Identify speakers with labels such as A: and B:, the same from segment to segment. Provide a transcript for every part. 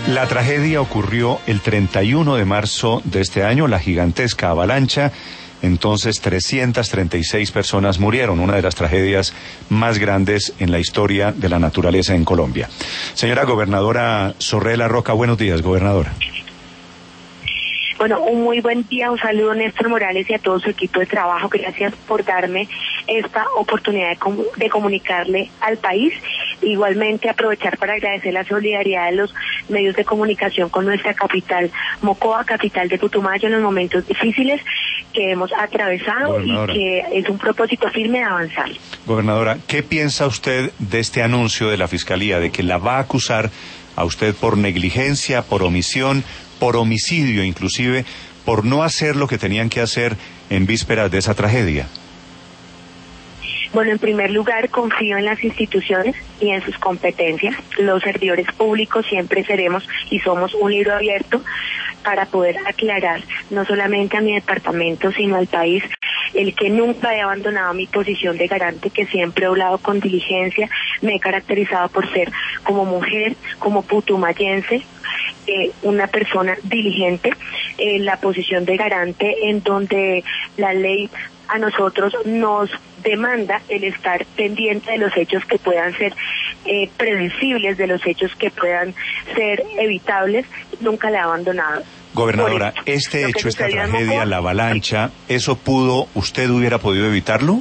A: La tragedia ocurrió el 31 de marzo de este año, la gigantesca avalancha. Entonces 336 personas murieron, una de las tragedias más grandes en la historia de la naturaleza en Colombia. Señora gobernadora Zorrella Roca, buenos días, gobernadora.
B: Bueno, un muy buen día, un saludo a Néstor Morales y a todo su equipo de trabajo. Gracias por darme esta oportunidad de comunicarle al país. Igualmente aprovechar para agradecer la solidaridad de los medios de comunicación con nuestra capital, Mocoa, capital de Putumayo, en los momentos difíciles que hemos atravesado y que es un propósito firme de avanzar.
A: Gobernadora, ¿qué piensa usted de este anuncio de la Fiscalía, de que la va a acusar a usted por negligencia, por omisión, por homicidio inclusive, por no hacer lo que tenían que hacer en vísperas de esa tragedia?
B: Bueno, en primer lugar, confío en las instituciones y en sus competencias. Los servidores públicos siempre seremos y somos un libro abierto para poder aclarar no solamente a mi departamento, sino al país, el que nunca he abandonado mi posición de garante, que siempre he hablado con diligencia. Me he caracterizado por ser como mujer, como putumayense, una persona diligente, la posición de garante en donde la ley a nosotros nos demanda el estar pendiente de los hechos que puedan ser predecibles, de los hechos que puedan ser evitables. Nunca la he abandonado.
A: Gobernadora, este hecho, esta tragedia, la avalancha, ¿eso usted hubiera podido evitarlo?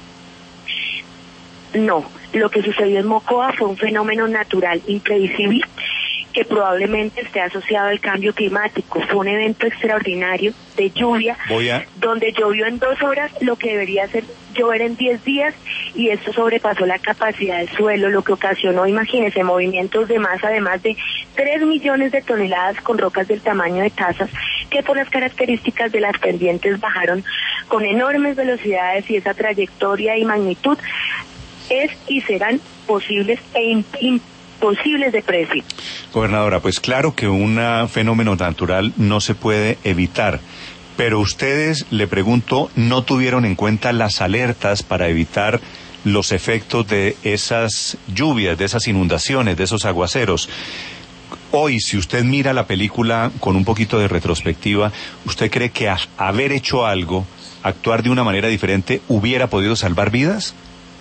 B: No, lo que sucedió en Mocoa fue un fenómeno natural imprevisible que probablemente esté asociado al cambio climático. Fue un evento extraordinario de lluvia, donde llovió en 2 horas lo que debería ser llover en 10 días, y esto sobrepasó la capacidad del suelo, lo que ocasionó, imagínense, movimientos de masa de más de 3 millones de toneladas con rocas del tamaño de tazas, que por las características de las pendientes bajaron con enormes velocidades, y esa trayectoria y magnitud es y serán posibles e imposibles de predecir.
A: Gobernadora, pues claro que un fenómeno natural no se puede evitar, pero ustedes, le pregunto, ¿no tuvieron en cuenta las alertas para evitar los efectos de esas lluvias, de esas inundaciones, de esos aguaceros? Hoy, si usted mira la película con un poquito de retrospectiva, ¿usted cree que haber hecho algo, actuar de una manera diferente, hubiera podido salvar vidas?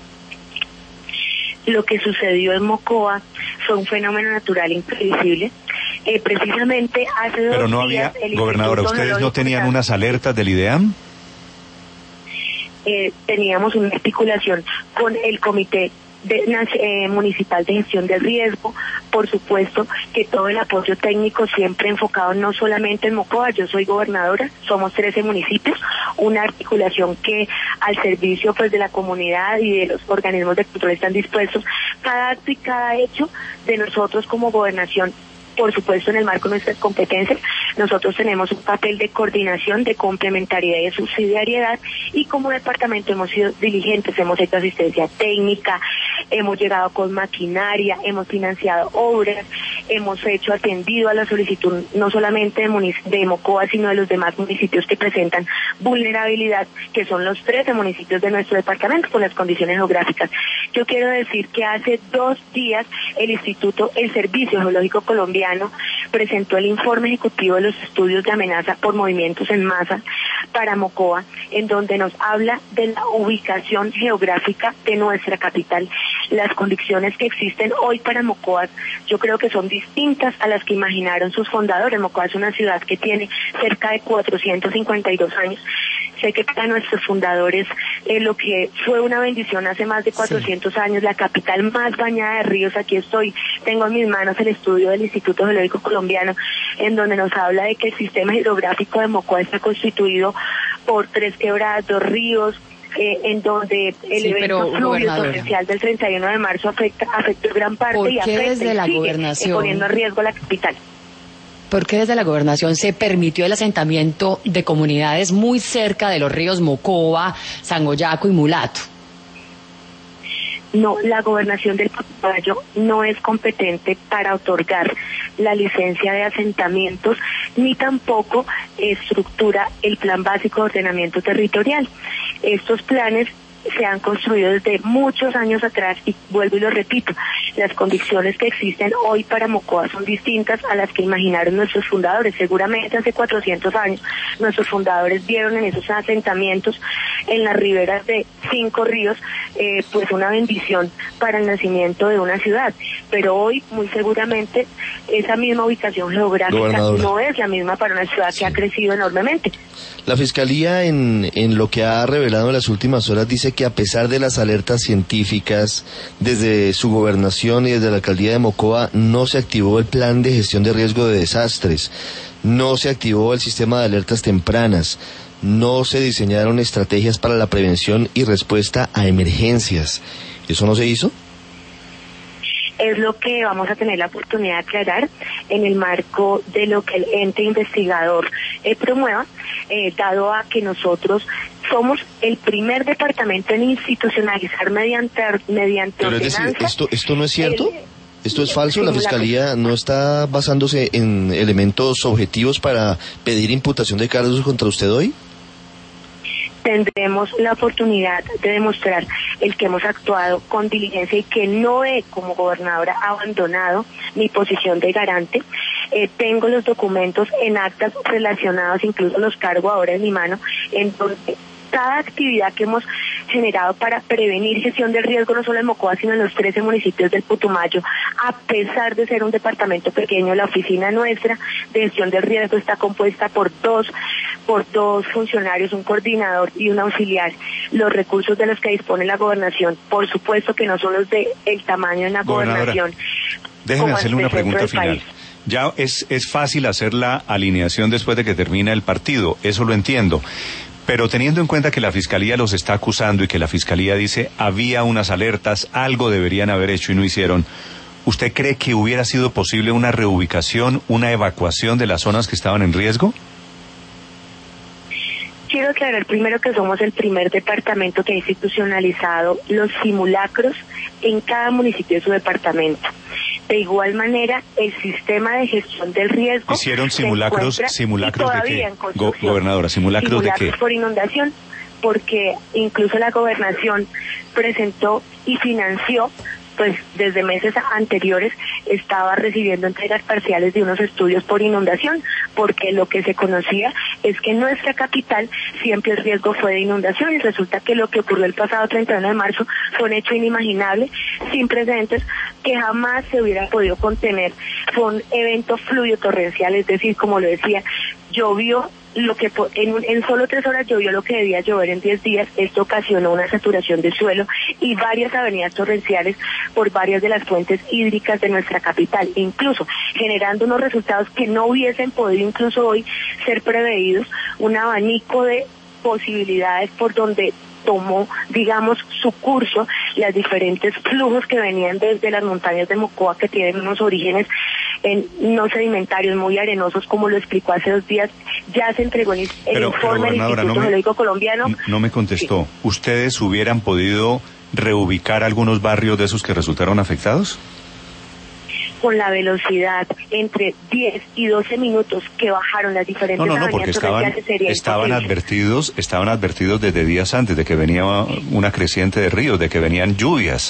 B: Lo que sucedió en Mocoa fue un fenómeno natural imprevisible. Precisamente hace 2 días...
A: Pero no había, gobernadora, ¿ustedes no tenían unas alertas del IDEAM?
B: Teníamos una articulación con el Comité Municipal de Gestión del Riesgo, por supuesto que todo el apoyo técnico siempre enfocado no solamente en Mocoa. Yo soy gobernadora, somos 13 municipios, una articulación que al servicio pues de la comunidad y de los organismos de control están dispuestos. Cada acto y cada hecho de nosotros como gobernación, por supuesto en el marco de nuestras competencias, nosotros tenemos un papel de coordinación, de complementariedad y de subsidiariedad, y como departamento hemos sido diligentes, hemos hecho asistencia técnica, hemos llegado con maquinaria, hemos financiado obras, hemos atendido a la solicitud no solamente de Mocoa, sino de los demás municipios que presentan vulnerabilidad, que son los 13 municipios de nuestro departamento con las condiciones geográficas. Yo quiero decir que hace 2 días el Servicio Geológico Colombiano presentó el informe ejecutivo de los estudios de amenaza por movimientos en masa para Mocoa, en donde nos habla de la ubicación geográfica de nuestra capital. Las condiciones que existen hoy para Mocoa, yo creo que son distintas a las que imaginaron sus fundadores. Mocoa es una ciudad que tiene cerca de 452 años. Sé que para nuestros fundadores lo que fue una bendición hace más de 400 años, la capital más bañada de ríos. Aquí estoy, tengo en mis manos el estudio del Instituto Geológico Colombiano, en donde nos habla de que el sistema hidrográfico de Mocoa está constituido por 3 quebradas, 2 ríos, en donde el evento fluvio torrencial del 31 de marzo afectó gran parte y afecta
C: desde la
B: sigue
C: gobernación,
B: poniendo en riesgo la capital.
C: ¿Por qué desde la gobernación se permitió el asentamiento de comunidades muy cerca de los ríos Mocoa, Sangoyaco y Mulato?
B: No, la gobernación del Putumayo no es competente para otorgar la licencia de asentamientos, ni tampoco estructura el plan básico de ordenamiento territorial. Estos planes se han construido desde muchos años atrás, y vuelvo y lo repito, las condiciones que existen hoy para Mocoa son distintas a las que imaginaron nuestros fundadores. Seguramente hace 400 años nuestros fundadores vieron en esos asentamientos en las riberas de 5 ríos pues una bendición para el nacimiento de una ciudad, pero hoy muy seguramente esa misma ubicación geográfica no es la misma para una ciudad que ha crecido enormemente.
D: La Fiscalía en lo que ha revelado en las últimas horas dice que a pesar de las alertas científicas desde su gobernación y desde la alcaldía de Mocoa no se activó el plan de gestión de riesgo de desastres, no se activó el sistema de alertas tempranas, no se diseñaron estrategias para la prevención y respuesta a emergencias. ¿Eso no se hizo?
B: Es lo que vamos a tener la oportunidad de aclarar en el marco de lo que el ente investigador promueva, dado a que nosotros somos el primer departamento en institucionalizar mediante
D: Pero
B: ordenanza.
D: Es decir, ¿esto no es cierto? ¿Esto es falso? ¿La Fiscalía no está basándose en elementos objetivos para pedir imputación de cargos contra usted hoy?
B: Tendremos la oportunidad de demostrar el que hemos actuado con diligencia y que no he, como gobernadora, abandonado mi posición de garante. Tengo los documentos en actas relacionados, incluso los cargo ahora en mi mano, en donde cada actividad que hemos generado para prevenir gestión del riesgo, no solo en Mocoa, sino en los 13 municipios del Putumayo, a pesar de ser un departamento pequeño, la oficina nuestra de gestión del riesgo está compuesta por dos funcionarios, un coordinador y un auxiliar. Los recursos de los que dispone la gobernación, por supuesto que no son los de el tamaño de la gobernación.
A: Déjeme hacerle una pregunta final. Ya es fácil hacer la alineación después de que termina el partido, eso lo entiendo. Pero teniendo en cuenta que la Fiscalía los está acusando y que la Fiscalía dice había unas alertas, algo deberían haber hecho y no hicieron, ¿usted cree que hubiera sido posible una reubicación, una evacuación de las zonas que estaban en riesgo?
B: Quiero aclarar primero que somos el primer departamento que ha institucionalizado los simulacros en cada municipio de su departamento. De igual manera, el sistema de gestión del riesgo...
A: ¿Hicieron simulacros de qué? Gobernadora, ¿simulacros de qué?
B: Simulacros por inundación, porque incluso la gobernación presentó y financió, pues desde meses anteriores estaba recibiendo entregas parciales de unos estudios por inundación, porque lo que se conocía es que en nuestra capital siempre el riesgo fue de inundación, y resulta que lo que ocurrió el pasado 31 de marzo fue un hecho inimaginable, sin precedentes, que jamás se hubiera podido contener. Fue un evento fluvio torrencial, es decir, como lo decía, llovió lo que en solo 3 horas llovió lo que debía llover en 10 días. Esto ocasionó una saturación de suelo y varias avenidas torrenciales por varias de las fuentes hídricas de nuestra capital, incluso generando unos resultados que no hubiesen podido incluso hoy ser preveídos, un abanico de posibilidades por donde tomó, digamos, su curso los diferentes flujos que venían desde las montañas de Mocoa, que tienen unos orígenes no sedimentarios, muy arenosos, como lo explicó hace 2 días. Ya se entregó el informe del Instituto Geológico Colombiano.
A: No me contestó. Sí. ¿Ustedes hubieran podido reubicar algunos barrios de esos que resultaron afectados?
B: Con la velocidad entre 10 y 12 minutos que bajaron las diferentes avenidas
A: porque estaban advertidos desde días antes de que venía una creciente de ríos, de que venían lluvias.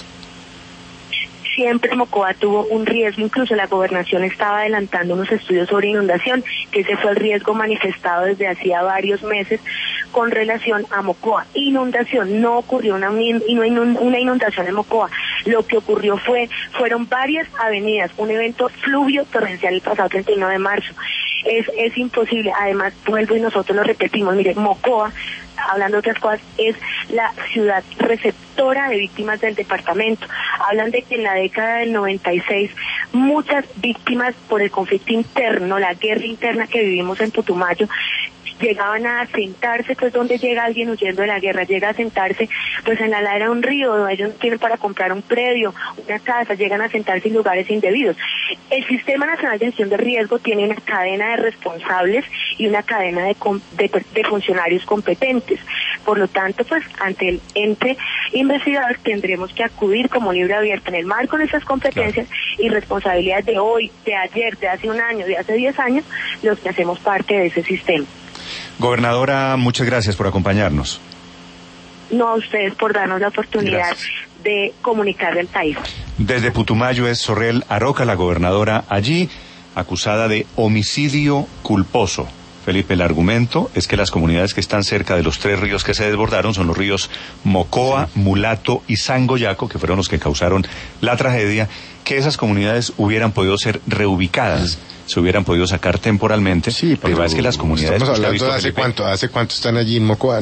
B: Siempre Mocoa tuvo un riesgo, incluso la gobernación estaba adelantando unos estudios sobre inundación, que ese fue el riesgo manifestado desde hacía varios meses con relación a Mocoa. Inundación, no ocurrió una inundación en Mocoa, lo que ocurrió fueron varias avenidas, un evento fluvio torrencial el pasado 31 de marzo. Es imposible, además vuelvo y nosotros lo repetimos, mire, Mocoa, hablando de otras cosas, es la ciudad receptora de víctimas del departamento. Hablan de que en la década del 96 muchas víctimas por el conflicto interno, la guerra interna que vivimos en Putumayo, llegaban a asentarse, pues donde llega alguien huyendo de la guerra, llega a asentarse pues en la ladera de un río, donde ellos tienen para comprar un predio, una casa, llegan a asentarse en lugares indebidos. El Sistema Nacional de Gestión de Riesgo tiene una cadena de responsables y una cadena de funcionarios competentes. Por lo tanto, pues ante el ente investigador tendremos que acudir como libro abierto en el marco de esas competencias y responsabilidades de hoy, de ayer, de hace 1 año, de hace 10 años, los que hacemos parte de ese sistema.
A: Gobernadora, muchas gracias por acompañarnos.
B: no a ustedes por darnos la oportunidad de comunicar el país.
A: Desde Putumayo es Sorrel Aroca, la gobernadora allí, acusada de homicidio culposo. Felipe, el argumento es que las comunidades que están cerca de los 3 ríos que se desbordaron son los ríos Mocoa, Mulato y Sangoyaco, que fueron los que causaron la tragedia, que esas comunidades hubieran podido ser reubicadas, se hubieran podido sacar temporalmente.
E: Sí, pero
A: es que las comunidades...
E: Estamos hablando de hace cuánto están allí en Mocoa.